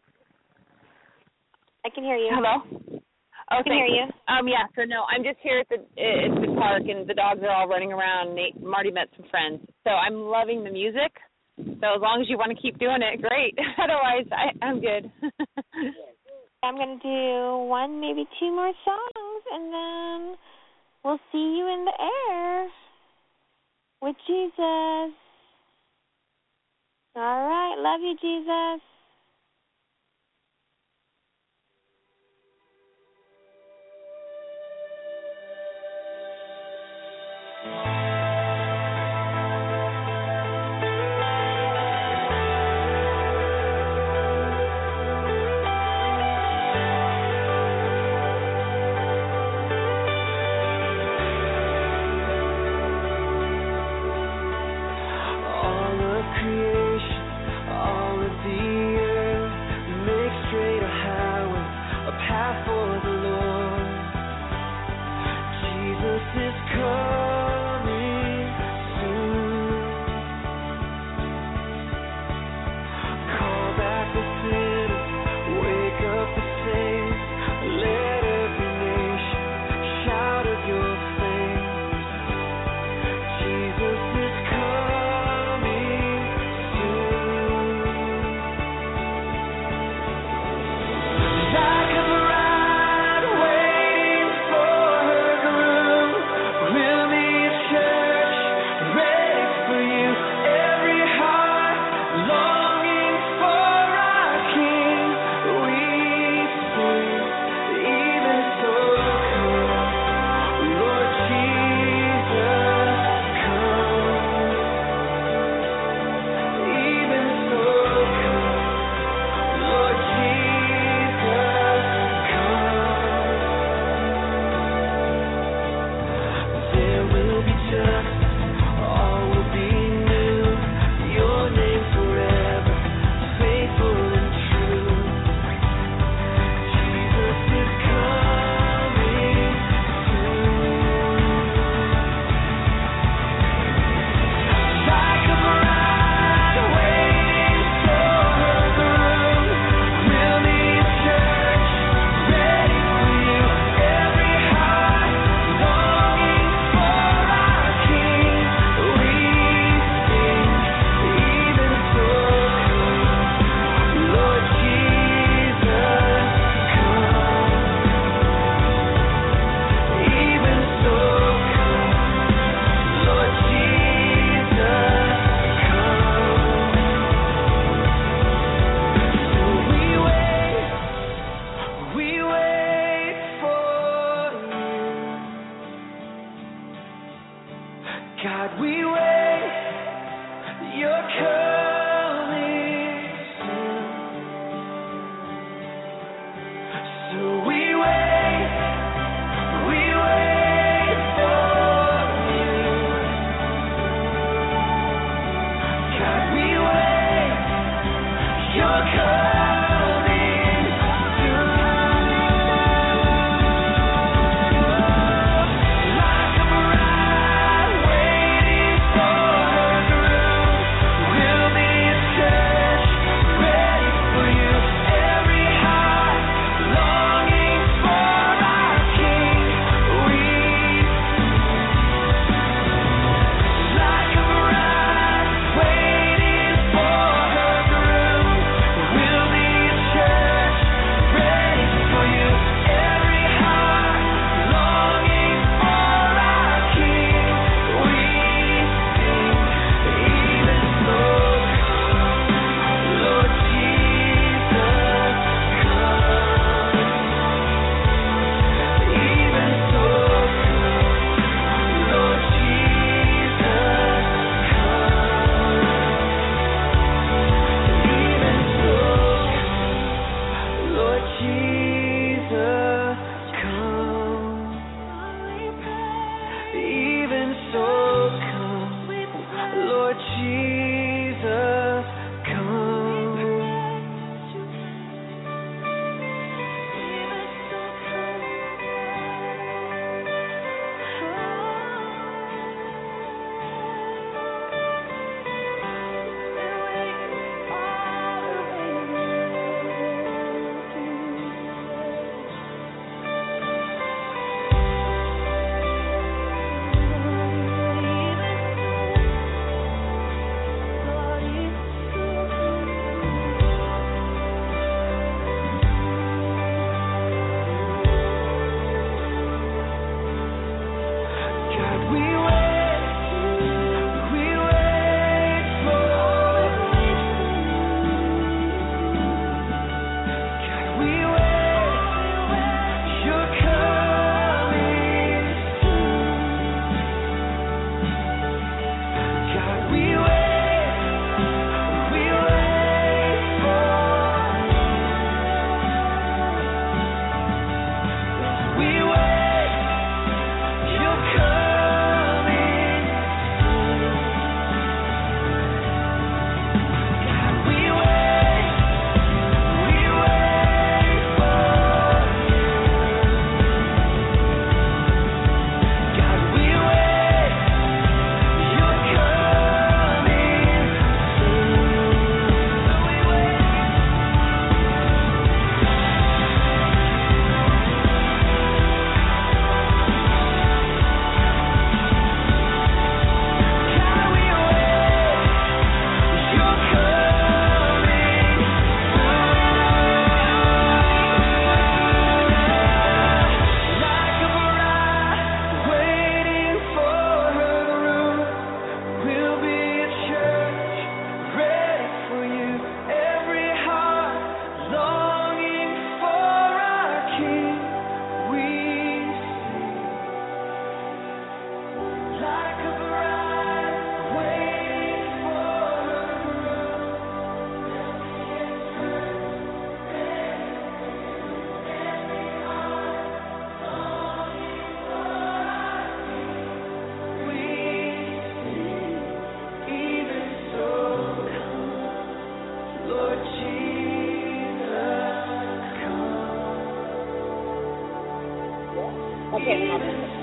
I can hear you. Hello? Oh, I can hear you. Um, yeah, so no, I'm just here at the at the park, and the dogs are all running around. Nate, Marty met some friends. So I'm loving the music. So as long as you want to keep doing it, great. Otherwise, I, I'm good. I'm going to do one, maybe two more songs, and then we'll see you in the air with Jesus. All right. Love you, Jesus. Will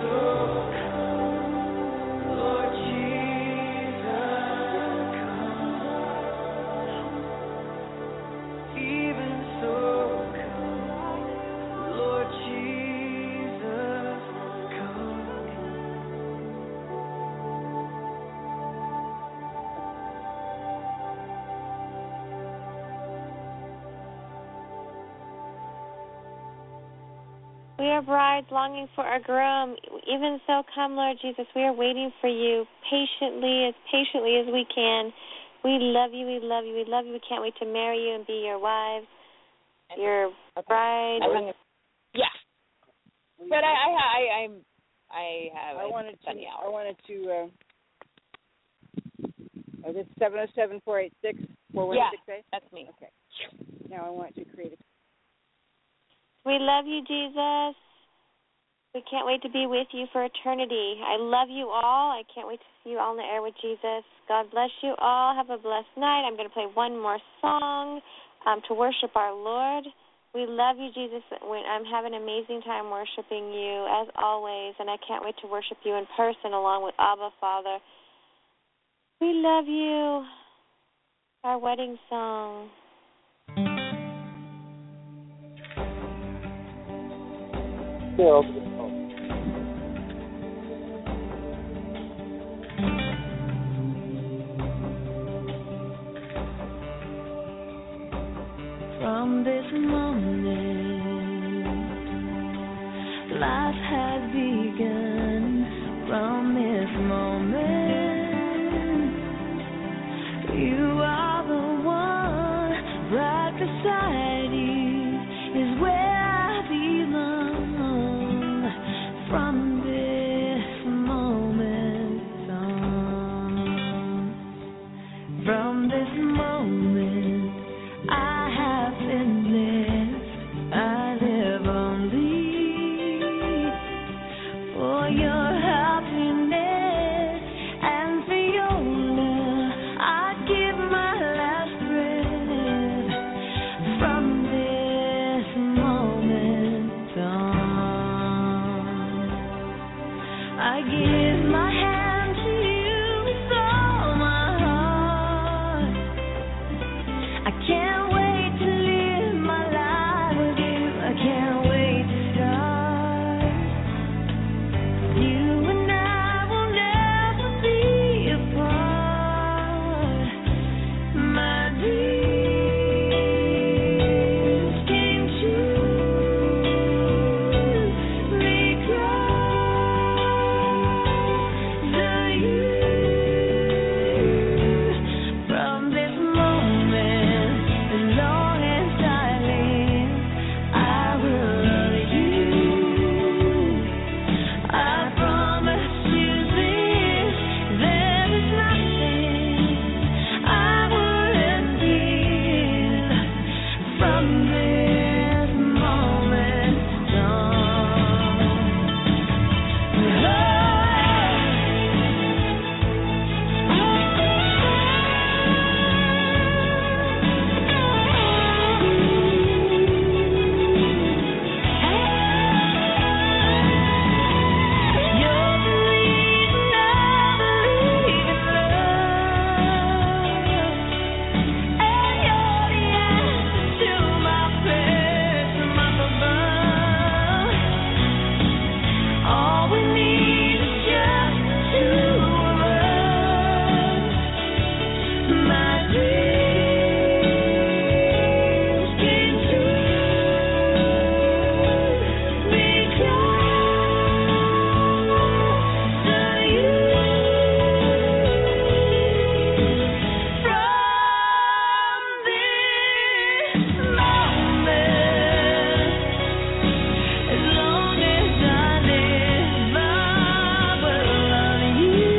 We are brides longing for our groom. Even so, come, Lord Jesus. We are waiting for you patiently, as patiently as we can. We love you. We love you. We love you. We can't wait to marry you and be your wives, your okay. bride. I yeah, but I, I, I, I'm, I have. I wanted to. Hours. I wanted to. Uh, is it seven zero seven four eight six four one six eight? Yeah, that's me. Okay. Now I want to create a. We love you, Jesus. We can't wait to be with you for eternity. I love you all. I can't wait to see you all in the air with Jesus. God bless you all. Have a blessed night. I'm going to play one more song um, to worship our Lord. We love you, Jesus. I'm having an amazing time worshiping you, as always, and I can't wait to worship you in person along with Abba, Father. We love you. Our wedding song. Yeah. From this moment, life has begun. From this moment, you are the one right beside you is where I belong. From this moment on, from this moment, I have been blessed. I live only for your happiness and for your love. I give my last breath. From this moment on, I give my hand to you with all my heart. I can't wait to live my life with you. I can't wait to start. You and I will never be apart. My dreams came true because of you. From this moment, as long as I live, I will love you. I promise you this, there is nothing I wouldn't give. From this moment You're the reason I believe in love, and you're the answer to my prayers from up above. All we need is just the two of us. My dreams came true because of you. From this moment, as long as I live, I will love you.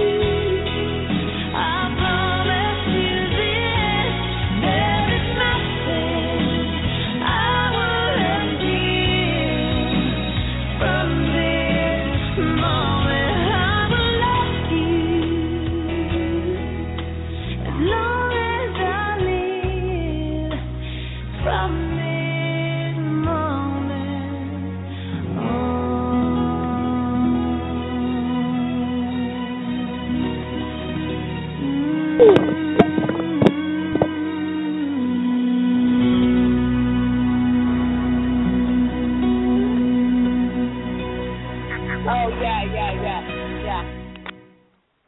I promise you this, there is nothing I wouldn't give. From this moment, I will love you. As long as I live, from this moment on. Oh, yeah, yeah,